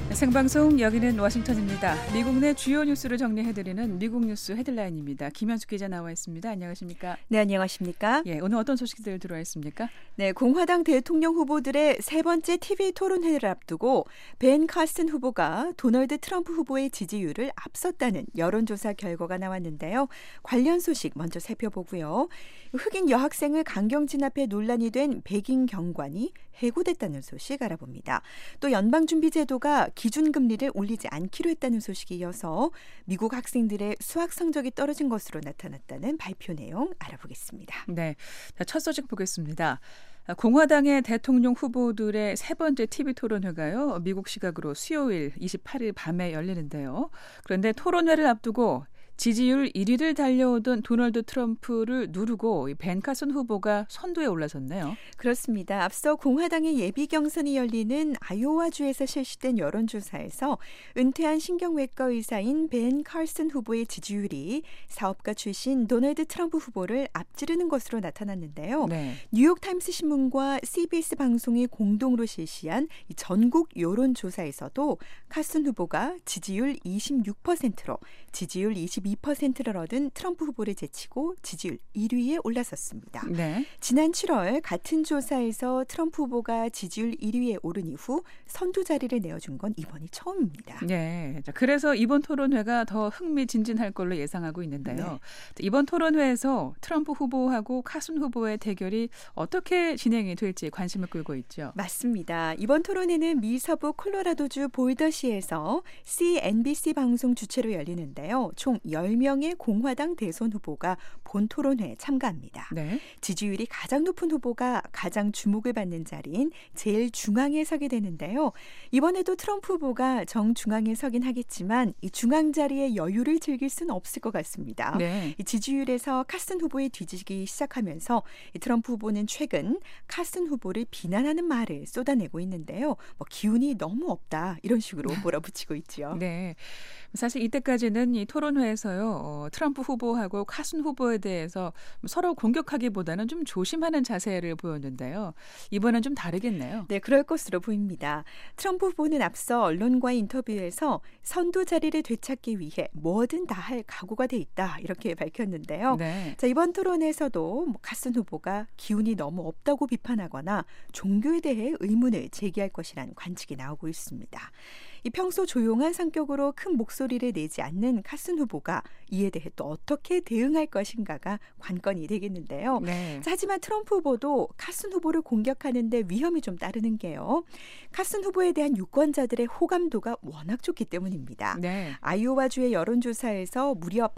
생방송 여기는 워싱턴입니다. 미국 내 주요 뉴스를 정리해드리는 미국 뉴스 헤드라인입니다. 김현숙 기자 나와 있습니다. 안녕하십니까? 네, 안녕하십니까? 예, 오늘 어떤 소식들 들어와 있습니까? 네, 공화당 대통령 후보들의 세 번째 TV 토론회를 앞두고 벤 카슨 후보가 도널드 트럼프 후보의 지지율을 앞섰다는 여론조사 결과가 나왔는데요. 관련 소식 먼저 살펴보고요. 흑인 여학생을 강경 진압해 논란이 된 백인 경관이 해고됐다는 소식 알아봅니다. 또 연방준비제도가 기준금리를 올리지 않기로 했다는 소식이 이어서 미국 학생들의 수학 성적이 떨어진 것으로 나타났다는 발표 내용 알아보겠습니다. 네, 첫 소식 보겠습니다. 공화당의 대통령 후보들의 세 번째 TV 토론회가요. 미국 시각으로 수요일 28일 밤에 열리는데요. 그런데 토론회를 앞두고 지지율 1위를 달려오던 도널드 트럼프를 누르고 벤 카슨 후보가 선두에 올라섰네요. 그렇습니다. 앞서 공화당의 예비 경선이 열리는 아이오와주에서 실시된 여론조사에서 은퇴한 신경외과 의사인 벤 카슨 후보의 지지율이 사업가 출신 도널드 트럼프 후보를 앞지르는 것으로 나타났는데요. 네. 뉴욕타임스 신문과 CBS 방송이 공동으로 실시한 전국 여론조사에서도 카슨 후보가 지지율 26%로 지지율 22%를 얻은 트럼프 후보를 제치고 지지율 1위에 올라섰습니다. 네. 지난 7월 같은 조사에서 트럼프 후보가 지지율 1위에 오른 이후 선두 자리를 내어준 건 이번이 처음입니다. 네. 그래서 이번 토론회가 더 흥미진진할 걸로 예상하고 있는데요. 네. 이번 토론회에서 트럼프 후보하고 카슨 후보의 대결이 어떻게 진행이 될지 관심을 끌고 있죠. 맞습니다. 이번 토론회는 미서부 콜로라도주 볼더시에서 CNBC 방송 주최로 열리는데요. 총 10명의 공화당 대선 후보가 본 토론회에 참가합니다. 네. 지지율이 가장 높은 후보가 가장 주목을 받는 자리인 제일 중앙에 서게 되는데요. 이번에도 트럼프 후보가 정중앙에 서긴 하겠지만 이 중앙 자리에 여유를 즐길 수는 없을 것 같습니다. 네. 이 지지율에서 카슨 후보에 뒤지기 시작하면서 이 트럼프 후보는 최근 카슨 후보를 비난하는 말을 쏟아내고 있는데요. 기운이 너무 없다 이런 식으로 몰아붙이고 있죠. 네. 사실 이때까지는 이 토론회에서요. 트럼프 후보하고 카슨 후보에 대해서 서로 공격하기보다는 좀 조심하는 자세를 보였는데요. 이번엔 좀 다르겠네요. 네, 그럴 것으로 보입니다. 트럼프 후보는 앞서 언론과의 인터뷰에서 선두 자리를 되찾기 위해 뭐든 다 할 각오가 돼 있다 이렇게 밝혔는데요. 네. 자, 이번 토론에서도 카슨 후보가 기운이 너무 없다고 비판하거나 종교에 대해 의문을 제기할 것이라는 관측이 나오고 있습니다. 이 평소 조용한 성격으로 큰 목소리를 내지 않는 카슨 후보가 이에 대해 또 어떻게 대응할 것인가가 관건이 되겠는데요. 네. 자, 하지만 트럼프 후보도 카슨 후보를 공격하는데 위험이 좀 따르는 게요. 카슨 후보에 대한 유권자들의 호감도가 워낙 좋기 때문입니다. 네. 아이오와주의 여론조사에서 무려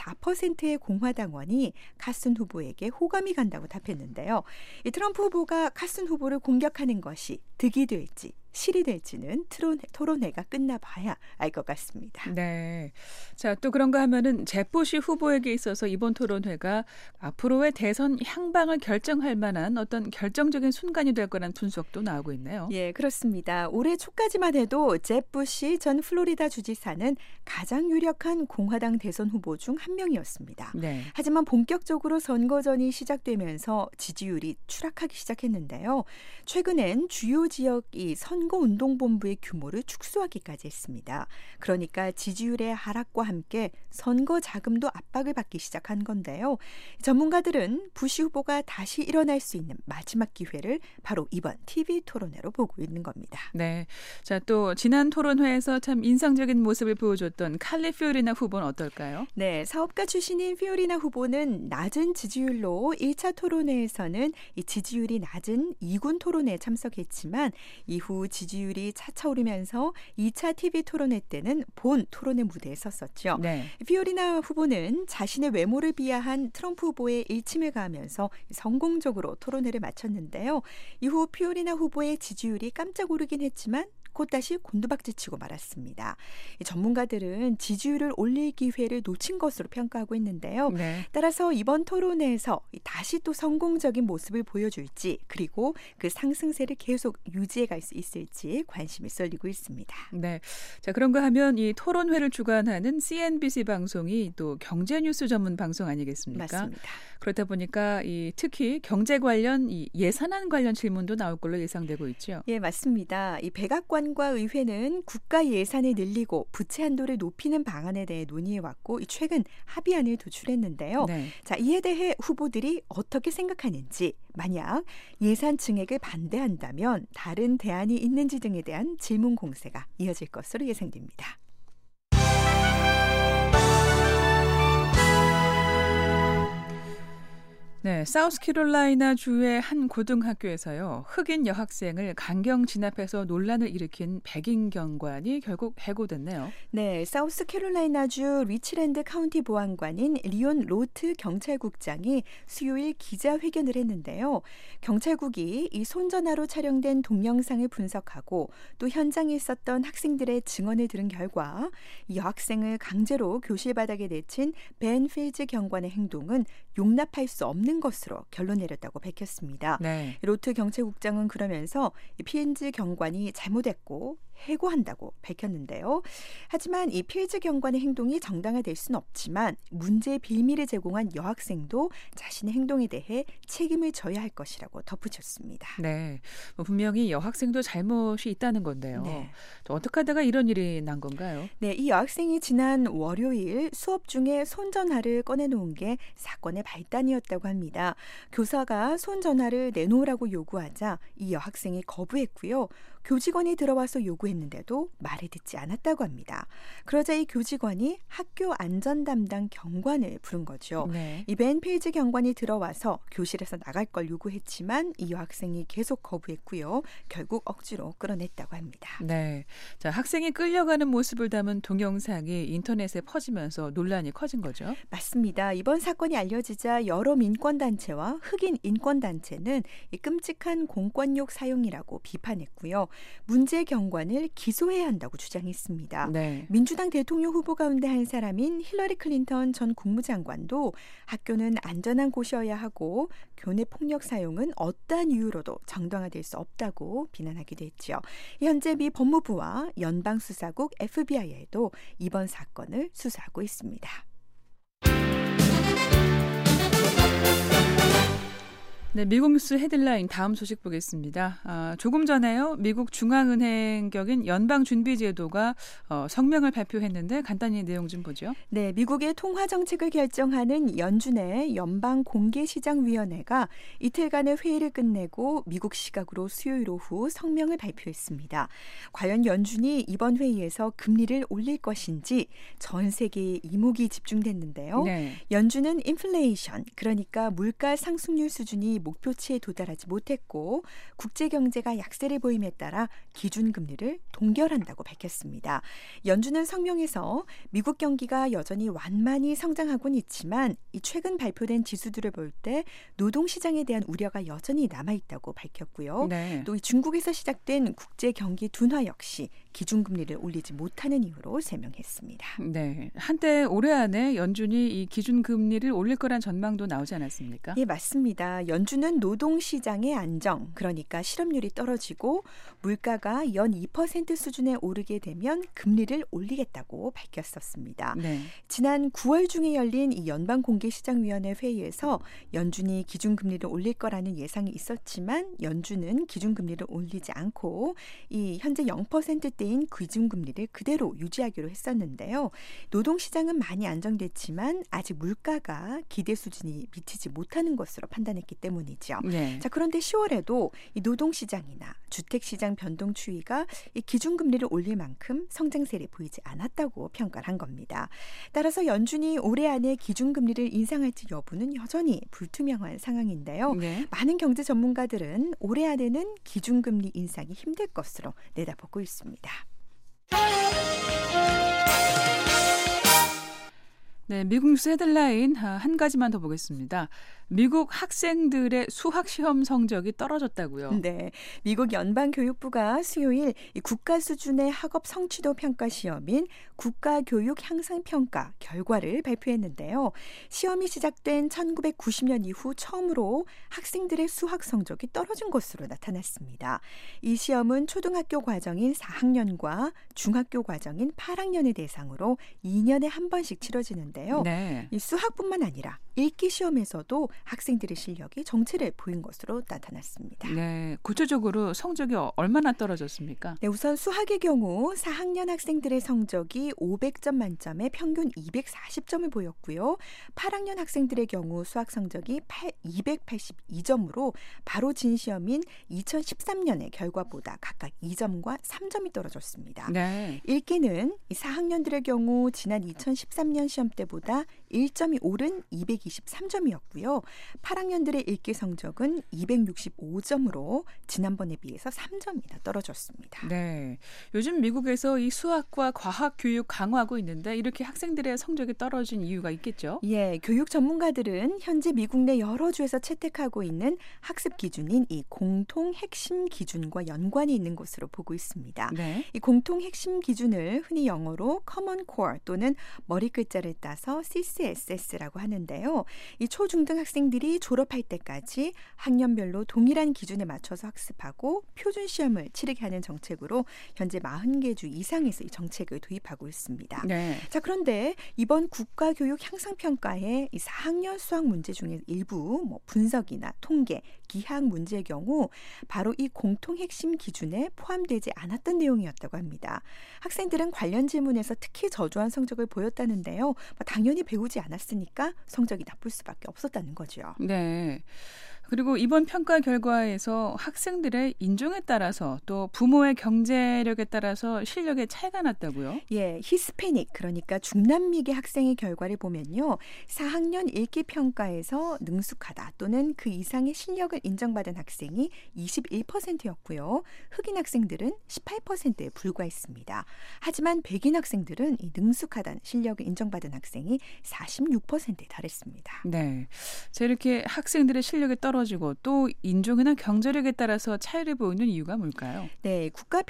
84%의 공화당원이 카슨 후보에게 호감이 간다고 답했는데요. 이 트럼프 후보가 카슨 후보를 공격하는 것이 득이 될지 실이 될지는 토론회가 끝나봐야 알 것 같습니다. 네. 자, 또 그런가 하면은 제부시 후보에게 있어서 이번 토론회가 앞으로의 대선 향방을 결정할 만한 어떤 결정적인 순간이 될 거라는 분석도 나오고 있네요. 예, 그렇습니다. 올해 초까지만 해도 제부시 전 플로리다 주지사는 가장 유력한 공화당 대선 후보 중 한 명이었습니다. 네. 하지만 본격적으로 선거전이 시작되면서 지지율이 추락하기 시작했는데요. 최근엔 주요 지역이 선거운동본부의 규모를 축소하기까지 했습니다. 그러니까 지지율의 하락과 함께 선거 자금도 압박을 받기 시작한 건데요. 전문가들은 부시 후보가 다시 일어날 수 있는 마지막 기회를 바로 이번 TV 토론회로 보고 있는 겁니다. 네. 자, 또 지난 토론회에서 참 인상적인 모습을 보여줬던 칼리 피오리나 후보는 어떨까요? 네, 사업가 출신인 피오리나 후보는 낮은 지지율로 1차 토론회에서는 이 지지율이 낮은 2군 토론회에 참석했지만 이후 지지율이 차차오르면서 2차 TV 토론회 때는 본 토론회 무대에 섰었죠. 네. 피오리나 후보는 자신의 외모를 비하한 트럼프 후보에 일침을 가하면서 성공적으로 토론회를 마쳤는데요. 이후 피오리나 후보의 지지율이 깜짝 오르긴 했지만 곧 다시 곤두박질치고 말았습니다. 전문가들은 지지율을 올릴 기회를 놓친 것으로 평가하고 있는데요. 네. 따라서 이번 토론회에서 다시 또 성공적인 모습을 보여줄지 그리고 그 상승세를 계속 유지해갈 수 있을지 관심이 쏠리고 있습니다. 네. 자, 그런가 하면 이 토론회를 주관하는 CNBC 방송이 또 경제 뉴스 전문 방송 아니겠습니까? 맞습니다. 그렇다 보니까 특히 경제 관련 예산안 관련 질문도 나올 걸로 예상되고 있죠. 예, 맞습니다. 이 백악관 정부안과 의회는 국가 예산을 늘리고 부채 한도를 높이는 방안에 대해 논의해왔고 최근 합의안을 도출했는데요. 네. 자, 이에 대해 후보들이 어떻게 생각하는지, 만약 예산 증액을 반대한다면 다른 대안이 있는지 등에 대한 질문 공세가 이어질 것으로 예상됩니다. 네, 사우스캐롤라이나 주의 한 고등학교에서요, 흑인 여학생을 강경 진압해서 논란을 일으킨 백인 경관이 결국 해고됐네요. 네, 사우스캐롤라이나주 리치랜드 카운티 보안관인 리온 로트 경찰국장이 수요일 기자회견을 했는데요. 경찰국이 이 손전화로 촬영된 동영상을 분석하고 또 현장에 있었던 학생들의 증언을 들은 결과 이 여학생을 강제로 교실 바닥에 내친 벤 필즈 경관의 행동은 용납할 수 없는 것으로 결론 내렸다고 밝혔습니다. 네. 로트 경찰국장은 그러면서 필즈 경관이 잘못했고 해고한다고 밝혔는데요. 하지만 이 필즈 경관의 행동이 정당화될 수는 없지만 문제의 빌미를 제공한 여학생도 자신의 행동에 대해 책임을 져야 할 것이라고 덧붙였습니다. 네, 분명히 여학생도 잘못이 있다는 건데요. 네. 어떻게 하다가 이런 일이 난 건가요? 네, 이 여학생이 지난 월요일 수업 중에 손전화를 꺼내놓은 게 사건의 발단이었다고 합니다. 교사가 손전화를 내놓으라고 요구하자 이 여학생이 거부했고요. 교직원이 들어와서 요구했는데도 말을 듣지 않았다고 합니다. 그러자 이 교직원이 학교 안전 담당 경관을 부른 거죠. 네. 이 벤 필즈 경관이 들어와서 교실에서 나갈 걸 요구했지만 이 여학생이 계속 거부했고요. 결국 억지로 끌어냈다고 합니다. 네, 자, 학생이 끌려가는 모습을 담은 동영상이 인터넷에 퍼지면서 논란이 커진 거죠. 맞습니다. 이번 사건이 알려지자 여러 민권단체와 흑인 인권단체는 이 끔찍한 공권력 사용이라고 비판했고요. 문제 경관을 기소해야 한다고 주장했습니다. 네. 민주당 대통령 후보 가운데 한 사람인 힐러리 클린턴 전 국무장관도 학교는 안전한 곳이어야 하고 교내 폭력 사용은 어떠한 이유로도 정당화될 수 없다고 비난하기도 했죠. 현재 미 법무부와 연방수사국 FBI에도 이번 사건을 수사하고 있습니다. 네, 미국 뉴스 헤드라인 다음 소식 보겠습니다. 조금 전에요, 미국 중앙은행 격인 연방준비제도가 성명을 발표했는데 간단히 내용 좀 보죠. 네, 미국의 통화 정책을 결정하는 연준의 연방공개시장위원회가 이틀간의 회의를 끝내고 미국 시각으로 수요일 오후 성명을 발표했습니다. 과연 연준이 이번 회의에서 금리를 올릴 것인지 전 세계에 이목이 집중됐는데요. 네. 연준은 인플레이션, 그러니까 물가 상승률 수준이 목표치에 도달하지 못했고 국제 경제가 약세를 보임에 따라 기준금리를 동결한다고 밝혔습니다. 연준은 성명에서 미국 경기가 여전히 완만히 성장하고는 있지만 이 최근 발표된 지수들을 볼 때 노동시장에 대한 우려가 여전히 남아있다고 밝혔고요. 네. 또 이 중국에서 시작된 국제 경기 둔화 역시 기준금리를 올리지 못하는 이유로 설명했습니다. 네, 한때 올해 안에 연준이 이 기준금리를 올릴 거란 전망도 나오지 않았습니까? 예, 맞습니다. 연준은 노동시장의 안정, 그러니까 실업률이 떨어지고 물가가 연 2% 수준에 오르게 되면 금리를 올리겠다고 밝혔었습니다. 네. 지난 9월 중에 열린 이 연방공개시장위원회 회의에서 연준이 기준금리를 올릴 거라는 예상이 있었지만 연준은 기준금리를 올리지 않고 이 현재 0%대인 기준금리를 그대로 유지하기로 했었는데요. 노동시장은 많이 안정됐지만 아직 물가가 기대 수준이 미치지 못하는 것으로 판단했기 때문이죠. 네. 자, 그런데 10월에도 이 노동시장이나 주택시장 변동 추이가 이 기준금리를 올릴 만큼 성장세를 보이지 않았다고 평가를 한 겁니다. 따라서 연준이 올해 안에 기준금리를 인상할지 여부는 여전히 불투명한 상황인데요. 네. 많은 경제 전문가들은 올해 안에는 기준금리 인상이 힘들 것으로 내다보고 있습니다. 네, 미국 뉴스 헤드라인 한 가지만 더 보겠습니다. 미국 학생들의 수학 시험 성적이 떨어졌다고요? 네, 미국 연방교육부가 수요일 이 국가 수준의 학업 성취도 평가 시험인 국가교육 향상평가 결과를 발표했는데요. 시험이 시작된 1990년 이후 처음으로 학생들의 수학 성적이 떨어진 것으로 나타났습니다. 이 시험은 초등학교 과정인 4학년과 중학교 과정인 8학년을 대상으로 2년에 한 번씩 치러지는데 있는데요. 네. 이 수학뿐만 아니라 읽기 시험에서도 학생들의 실력이 정체를 보인 것으로 나타났습니다. 네. 구체적으로 성적이 얼마나 떨어졌습니까? 네, 우선 수학의 경우 4학년 학생들의 성적이 500점 만점에 평균 240점을 보였고요. 8학년 학생들의 경우 수학 성적이 282점으로 바로 진 시험인 2013년의 결과보다 각각 2점과 3점이 떨어졌습니다. 네. 읽기는 4학년들의 경우 지난 2013년 시험 때보다 1점이 오른 223점이었고요. 8학년들의 읽기 성적은 265점으로 지난번에 비해서 3점이나 떨어졌습니다. 네. 요즘 미국에서 이 수학과 과학 교육 강화하고 있는데 이렇게 학생들의 성적이 떨어진 이유가 있겠죠? 예, 교육 전문가들은 현재 미국 내 여러 주에서 채택하고 있는 학습 기준인 이 공통 핵심 기준과 연관이 있는 것으로 보고 있습니다. 네. 이 공통 핵심 기준을 흔히 영어로 Common Core 또는 머리 글자를 따서 CCSS라고 하는데요. 이 초중등 학생들이 졸업할 때까지 학년별로 동일한 기준에 맞춰서 학습하고 표준 시험을 치르게 하는 정책으로 현재 40개 주 이상에서 이 정책을 도입하고 있습니다. 네. 자, 그런데 이번 국가교육 향상평가에 이 4학년 수학 문제 중에 일부 분석이나 통계, 기하학 문제의 경우 바로 이 공통 핵심 기준에 포함되지 않았던 내용이었다고 합니다. 학생들은 관련 질문에서 특히 저조한 성적을 보였다는데요. 당연히 배우지 않았으니까 성적이 나쁠 수밖에 없었다는 거죠. 네. 그리고 이번 평가 결과에서 학생들의 인종에 따라서 또 부모의 경제력에 따라서 실력의 차이가 났다고요? 예, 히스패닉 그러니까 중남미계 학생의 결과를 보면요. 4학년 읽기 평가에서 능숙하다 또는 그 이상의 실력을 인정받은 학생이 21%였고요. 흑인 학생들은 18%에 불과했습니다. 하지만 백인 학생들은 이 능숙하다는 실력을 인정받은 학생이 46%에 달했습니다. 네. 자, 이렇게 학생들의 실력이 떨어지고 또 인종이나 경제력에 따라서 차이를 보이는 이유가 뭘까요? 네,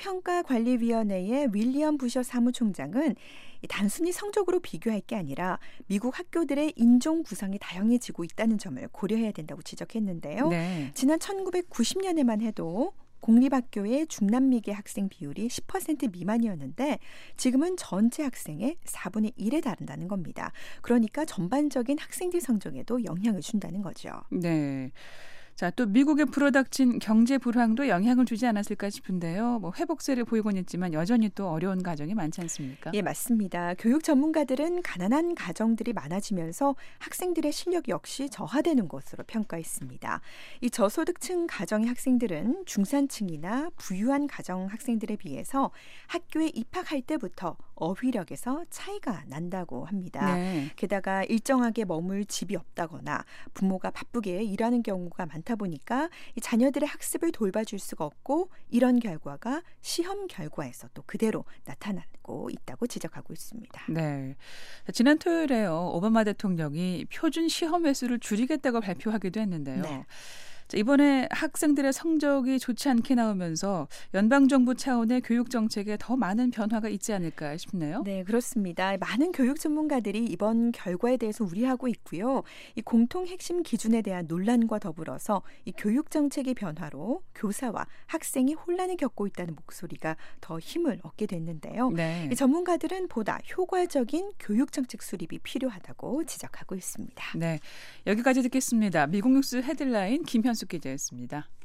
국가평가관리위원회의 윌리엄 부셔 사무총장은 단순히 성적으로 비교할 게 아니라 미국 학교들의 인종 구성이 다양해지고 있다는 점을 고려해야 된다고 지적했는데요. 네. 지난 1990년에만 해도 공립학교의 중남미계 학생 비율이 10% 미만이었는데 지금은 전체 학생의 4분의 1에 달한다는 겁니다. 그러니까 전반적인 학생들 성적에도 영향을 준다는 거죠. 네. 자, 또 미국에 불어닥친 경제 불황도 영향을 주지 않았을까 싶은데요. 회복세를 보이곤 있지만 여전히 또 어려운 가정이 많지 않습니까? 예, 맞습니다. 교육 전문가들은 가난한 가정들이 많아지면서 학생들의 실력 역시 저하되는 것으로 평가했습니다. 이 저소득층 가정의 학생들은 중산층이나 부유한 가정 학생들에 비해서 학교에 입학할 때부터 어휘력에서 차이가 난다고 합니다. 네. 게다가 일정하게 머물 집이 없다거나 부모가 바쁘게 일하는 경우가 많다 보니까 이 자녀들의 학습을 돌봐줄 수가 없고 이런 결과가 시험 결과에서 또 그대로 나타나고 있다고 지적하고 있습니다. 네. 지난 토요일에요. 오바마 대통령이 표준 시험 횟수를 줄이겠다고 발표하기도 했는데요. 네. 이번에 학생들의 성적이 좋지 않게 나오면서 연방정부 차원의 교육 정책에 더 많은 변화가 있지 않을까 싶네요. 네, 그렇습니다. 많은 교육 전문가들이 이번 결과에 대해서 우려하고 있고요. 이 공통 핵심 기준에 대한 논란과 더불어서 이 교육 정책의 변화로 교사와 학생이 혼란을 겪고 있다는 목소리가 더 힘을 얻게 됐는데요. 네. 이 전문가들은 보다 효과적인 교육 정책 수립이 필요하다고 지적하고 있습니다. 네, 여기까지 듣겠습니다. 미국 뉴스 헤드라인 김현숙 기자였습니다.